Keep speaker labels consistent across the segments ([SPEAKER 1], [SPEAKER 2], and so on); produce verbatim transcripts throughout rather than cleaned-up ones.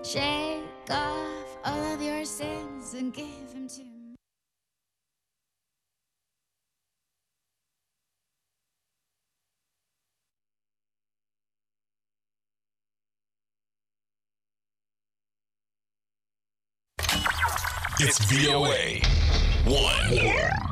[SPEAKER 1] Shake off all of your sins and give them to me.
[SPEAKER 2] It's V O A one.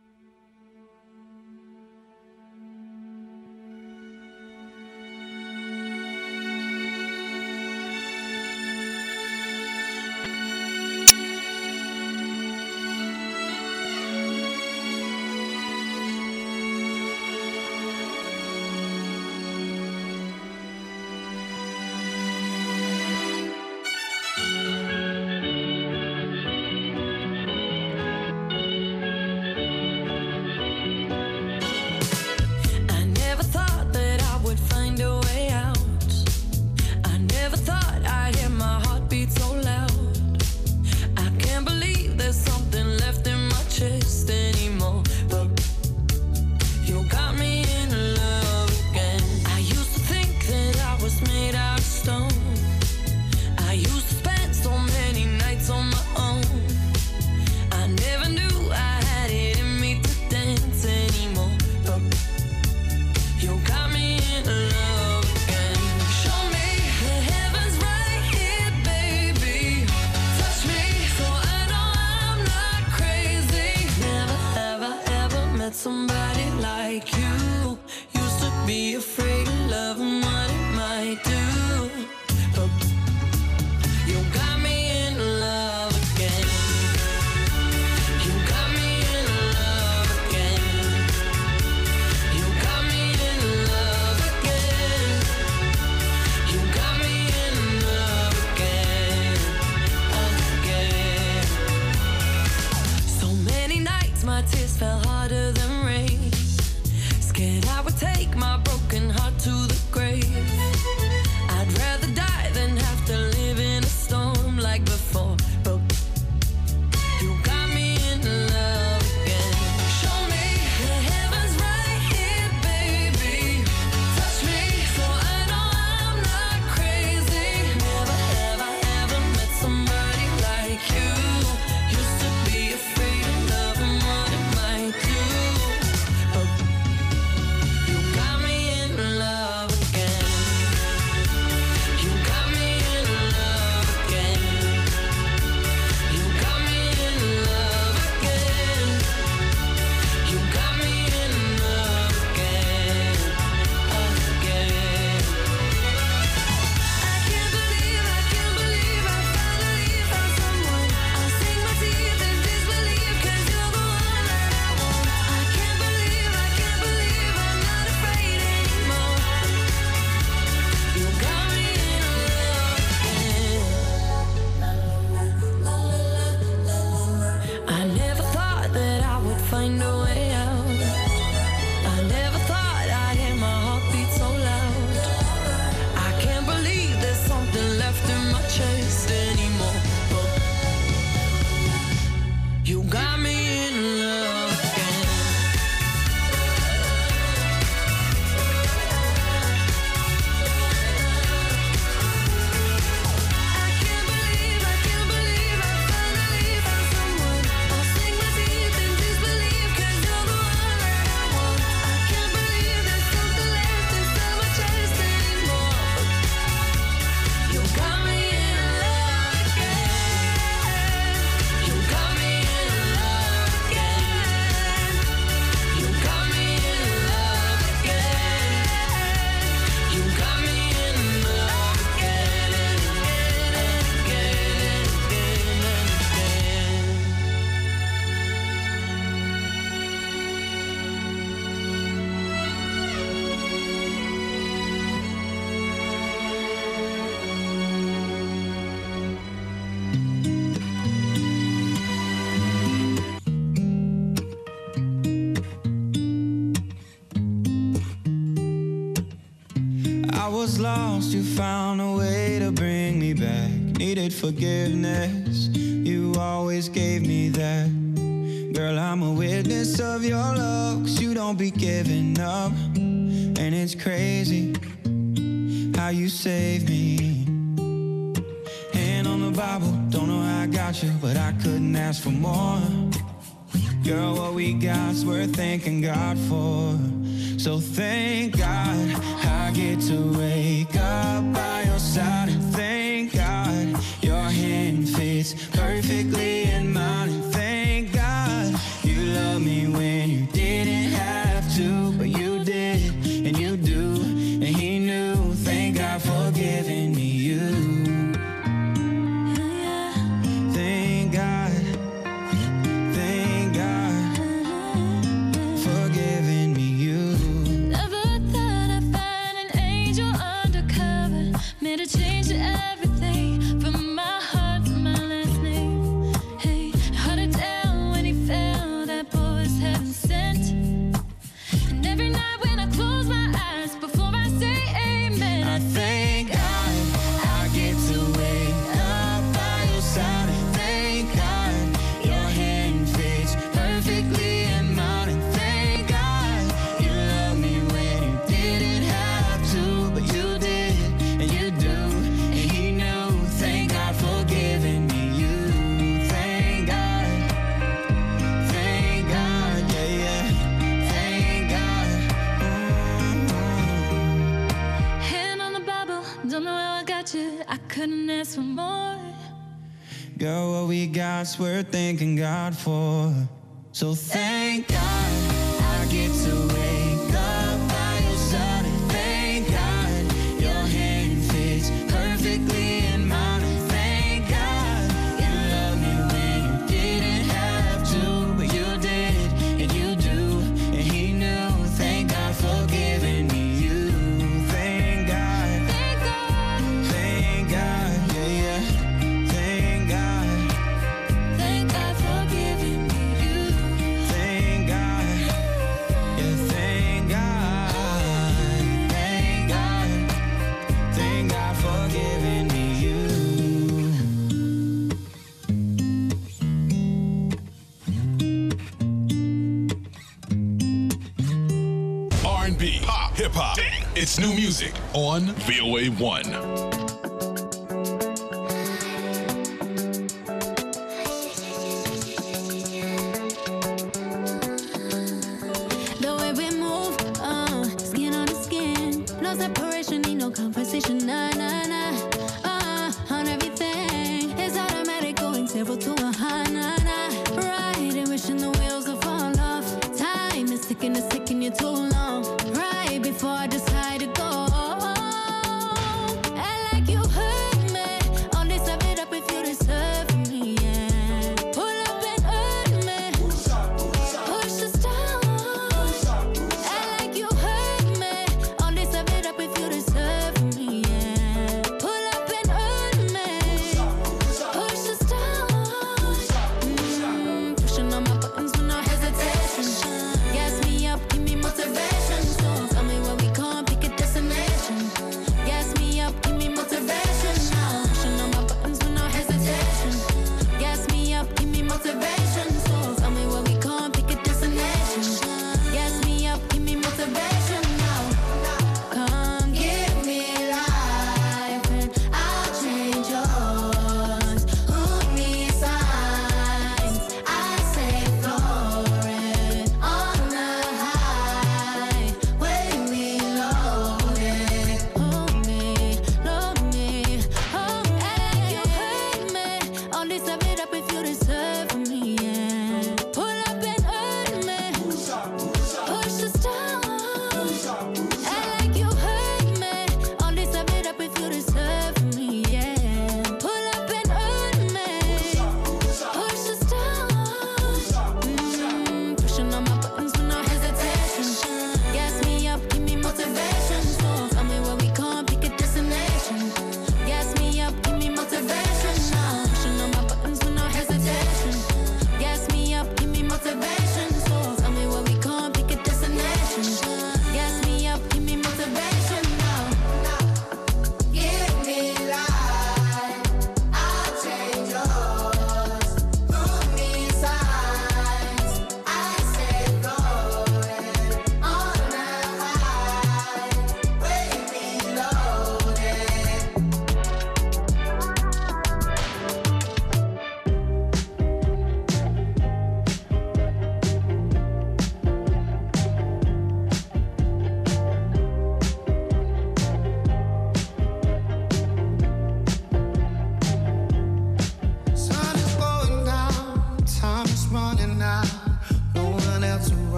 [SPEAKER 3] I was lost, you found a way to bring me back. Needed forgiveness, you always gave me that. Girl, I'm a witness of your love, 'cause you don't be giving up. And it's crazy how you saved me. Bible, don't know how I got you, but I couldn't ask for more. Girl, what we got's worth thanking God for. So thank God I get to wake up by your side. And thank God your hand fits perfectly in mine. And thank God you love me when you didn't have to, but you did, and you do, and he knew. Thank God for giving me you. Thank God, thank God for giving me you.
[SPEAKER 4] Never thought I'd find an angel undercover, made a change to everything from my heart to my last name. Hey, held it down when he fell, that boy was heaven sent. And every night when I close my eyes before I say amen,
[SPEAKER 3] I thank God I get to wake up by your side. And thank God your hand fits perfectly in mine. And thank God you love me when you didn't have to, but you did, and you do, and he knew. Thank God for giving me you. Thank God, thank God, yeah, yeah. Thank God. Mm-hmm.
[SPEAKER 4] hand on the Bible, don't know how I got you, I couldn't ask for more.
[SPEAKER 3] Girl, what we got's worth thanking God for. So thank God I get to wake up by your side. And thank God your hand fits perfectly in mine. And thank God you love me when you didn't have to, but you did, and you do, and he knew. Thank God for giving me you. Thank God,
[SPEAKER 4] Thank God,
[SPEAKER 3] thank God, yeah, yeah. Thank God,
[SPEAKER 4] thank God for giving me you.
[SPEAKER 3] thank God, yeah, thank God, thank God, thank God for giving me you.
[SPEAKER 2] R and B, pop, hip hop. It's new music on V O A one.
[SPEAKER 4] The way we move, uh, skin on the skin, no separation, need no conversation, nah, nah, nah. Uh, on everything, it's automatic, going zero to a high, nah, nah. Riding, wishing the wheels will fall off. Time is ticking, it's taking you too long. Right before I decide to go, I like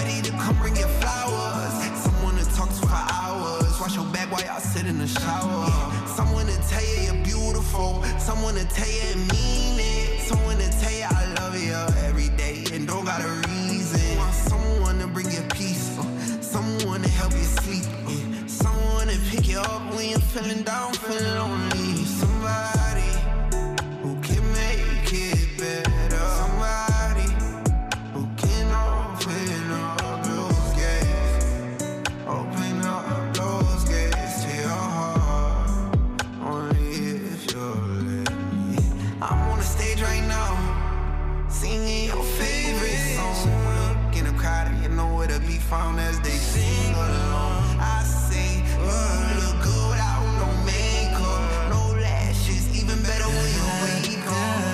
[SPEAKER 5] somebody to come bring you flowers. Someone to talk to for hours. Wash your back while y'all sit in the shower. Someone to tell you you're beautiful. Someone to tell you it mean it. Someone to tell you I love you every day and don't got a reason. Want someone to bring you peace. Someone to help you sleep. Someone to pick you up when you're feeling down, feeling lonely. Somebody who can make it better. Somebody who can open up those gates. Open up those gates to your heart. Only if you'll let me. I'm on the stage right now, singing your favorite song. In a crowd, you know where to be found as they sing along. I say, you look good without no makeup, no lashes, even better when you wake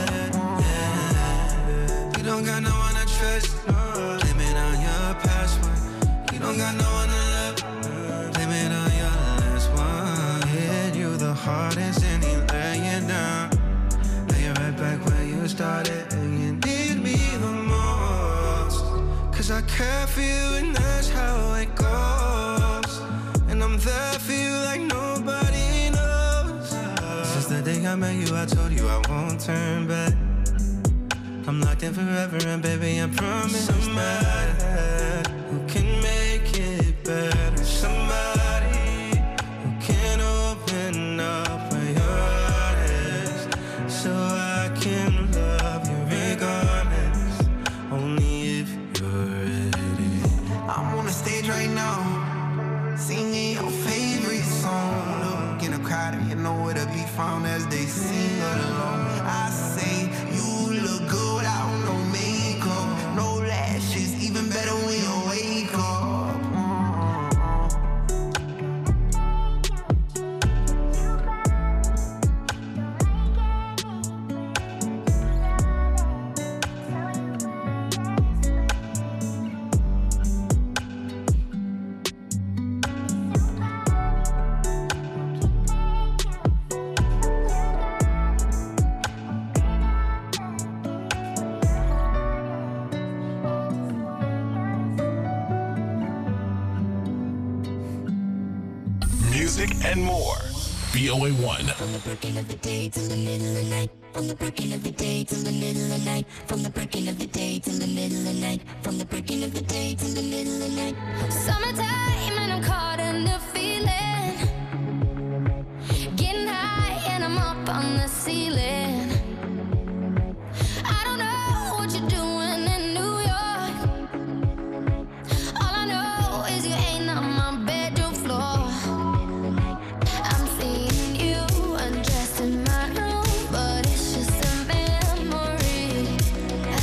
[SPEAKER 5] up.
[SPEAKER 3] You don't got no one to trust, blame it on your past one. You don't got no one to love, blame it on your last one. Hit you the hardest and he lay you down, lay you right back where you started, and you need me the most. Cause I care for you and that's how it goes, and I'm there for you like nobody knows. Since the day I met you I told you I won't turn back. I'm locked in forever and baby I promise that who can make it better. Somebody who can open up where your heart is, so I can love you regardless. Only if you're ready.
[SPEAKER 5] I'm on the stage right now, singing your favorite song. Look in the crowd and you know where to be found as they sing along. I say you look good without no makeup, no lashes, even better when you wake up.
[SPEAKER 2] Music and more. V O A one.
[SPEAKER 6] From the breaking of the day till the middle of the night. From the breaking of the day till the middle of the night. From the breaking of the day till the middle of the night. From the breaking of the day till the middle of the night.
[SPEAKER 4] Summertime and I'm caught in the feeling. Getting high and I'm up on the ceiling. I don't know what you're doing in New York. All I know is you ain't on my bedroom floor. I'm seeing you undressed in my room, but it's just a memory, a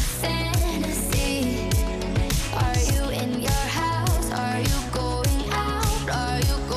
[SPEAKER 4] fantasy. Are you in your house? Are you going out? Are you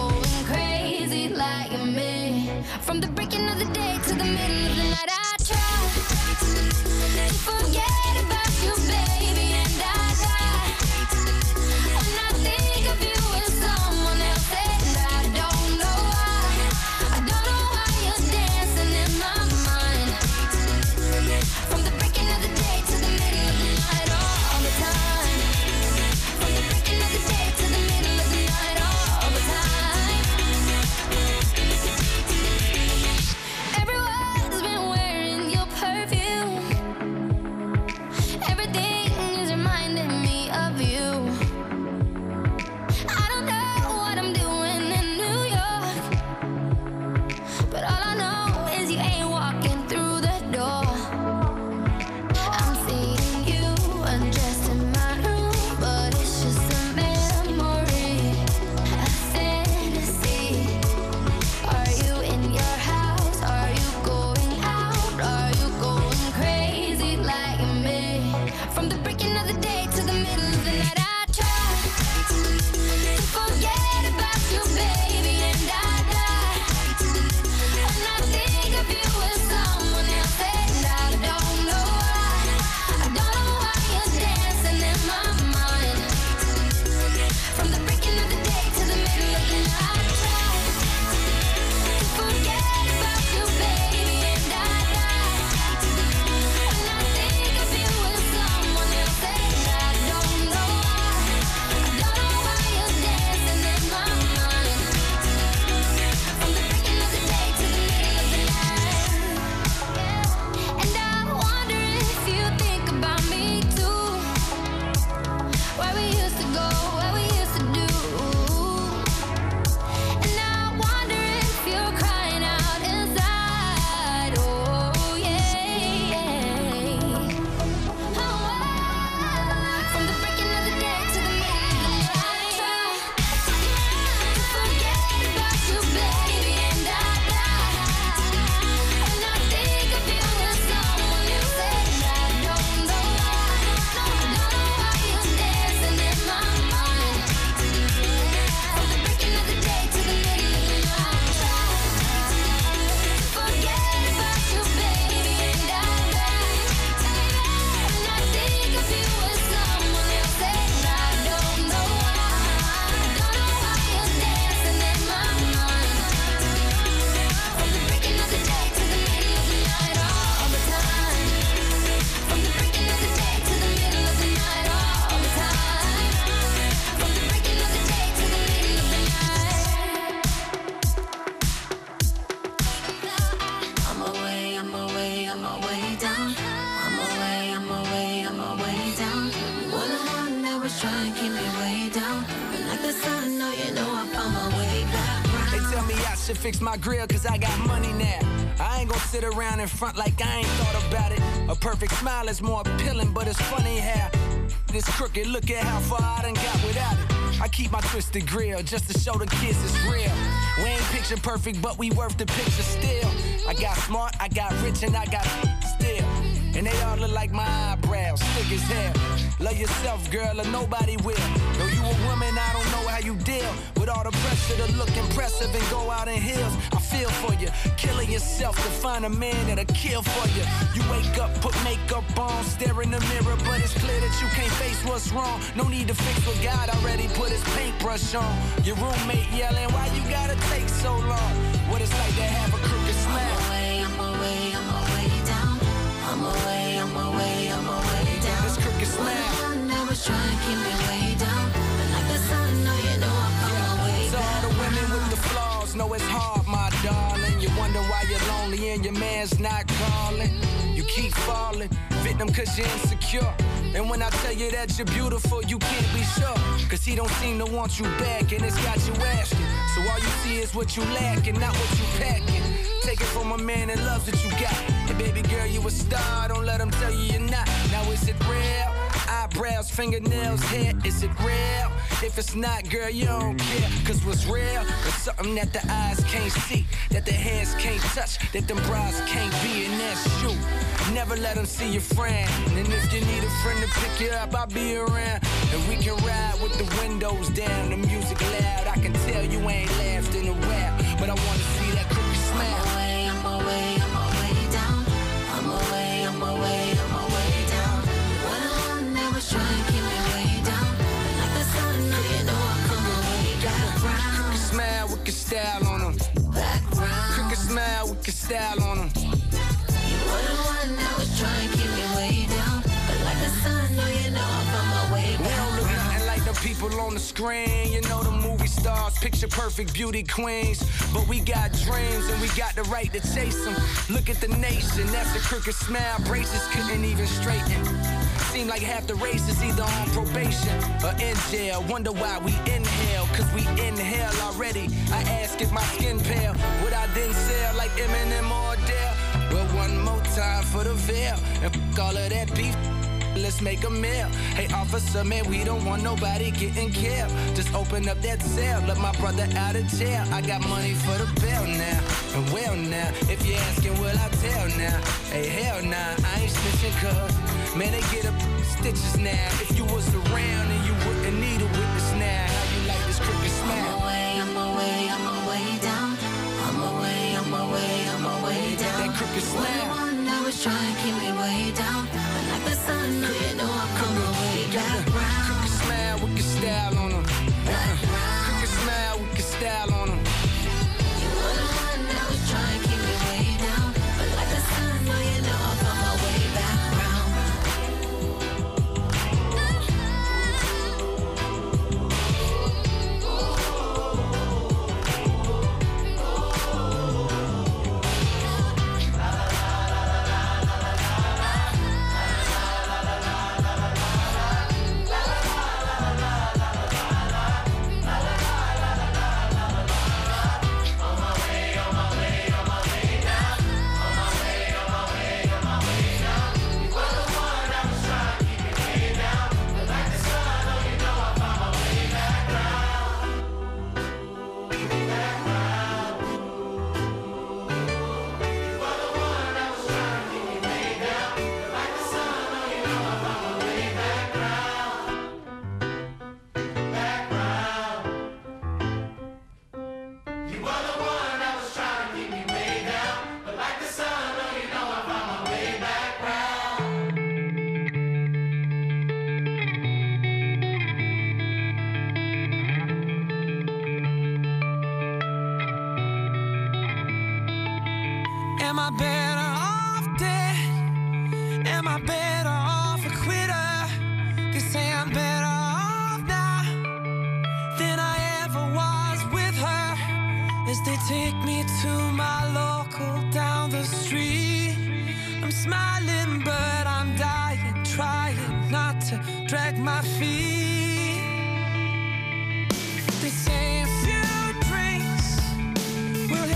[SPEAKER 7] should fix my grill cause I got money now. I ain't gonna sit around in front like I ain't thought about it. A perfect smile is more appealing, but it's funny how this crooked, look at how far I done got without it. I keep my twisted grill just to show the kids it's real. We ain't picture perfect, but we worth the picture still. I got smart, I got rich, and I got still. And they all look like my eyebrows, thick as hell. Love yourself, girl, or nobody will. Though you a woman, I don't know how you deal with all the pressure to look impressive and go out in heels. I feel for you, killing yourself to find a man that'll kill for you. You wake up, put makeup on, stare in the mirror, but it's clear that you can't face what's wrong. No need to fix what God already put his paintbrush on. Your roommate yelling, why you gotta take so long? What it's like to have a crooked smile.
[SPEAKER 6] I'm away, I'm away, I'm away down. I'm away, I'm away, I'm away down.
[SPEAKER 7] This crooked smile.
[SPEAKER 6] One that was trying to keep me way down. But like the sun, no, you know I'm on my way
[SPEAKER 7] So all
[SPEAKER 6] back.
[SPEAKER 7] the women with the flaws know it's hard, my darling. You wonder why you're lonely and your man's not calling. You keep falling, victim cause you're insecure. And when I tell you that you're beautiful, you can't be sure. Cause he don't seem to want you back and it's got you asking. So all you see is what you lack and not what you packing. Take it from a man that loves what you got. Hey baby girl, you a star, don't let him tell you you're not. Now is it real? Eyebrows, fingernails, hair, is it real? If it's not, girl, you don't care. Cause what's real is something that the eyes can't see, that the hands can't touch, that them bras can't be, and that's you. Never let them see your friend. And if you need a friend to pick you up, I'll be around. And we can ride with the windows down, the music loud. I can tell you ain't laughed in a while, but I wanna see that crooked smile.
[SPEAKER 6] I'm away, I'm away down. I'm away, I'm away, I'm away down. When the one that was trying to keep me way down. But like the sun, no, you know I'm coming way back round.
[SPEAKER 7] Crooked smile with your style on them.
[SPEAKER 6] Back round.
[SPEAKER 7] Crooked smile with your style on them.
[SPEAKER 6] You were the one that was trying to keep me way down. But like the sun, no, you know I'm on my way
[SPEAKER 7] We
[SPEAKER 6] back
[SPEAKER 7] don't look
[SPEAKER 6] round.
[SPEAKER 7] nothing like the people on the screen. You know the movie stars, picture perfect beauty queens. But we got dreams and we got the right to chase them. Look at the nation, that's a crooked smile. Braces couldn't even straighten. Seem like half the race is either on probation or in jail. Wonder why we inhale, cause we inhale already. I ask if my skin pale, would I then sell like Eminem or Adele? Well, one more time for the veil, and f*** all of that beef. Let's make a meal. Hey, officer, man, we don't want nobody getting killed. Just open up that cell, let my brother out of jail. I got money for the bail now, and well now, if you're asking, will I tell now? Hey, hell nah, I ain't snitching cause, man, they get up stitches now. If you was around and you wouldn't need a witness now. How you like this crooked smile?
[SPEAKER 6] I'm away, I'm away, I'm away down. I'm away, I'm away, I'm away down.
[SPEAKER 7] That crooked
[SPEAKER 6] When the
[SPEAKER 7] smile.
[SPEAKER 6] one that was trying to keep me way down. But like the sun, no, you know I'm coming way back round.
[SPEAKER 7] Crooked smile with your style on them.
[SPEAKER 6] Back round.
[SPEAKER 7] Crooked smile with your style on them.
[SPEAKER 6] You were the one that was trying to keep me way down. But like the sun, no, you know I'm on my way back round.
[SPEAKER 3] Am I better off dead? Am I better off a quitter? They say I'm better off now than I ever was with her. As they take me to my local down the street, I'm smiling but I'm dying, trying not to drag my feet. They say a few drinks will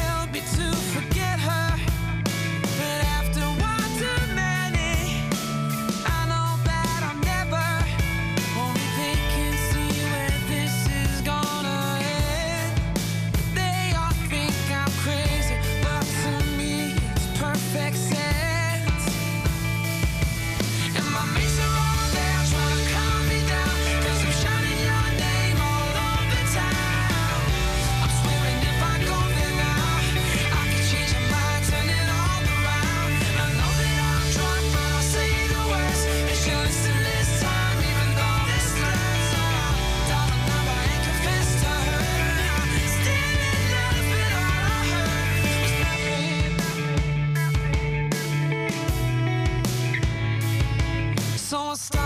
[SPEAKER 8] So I stop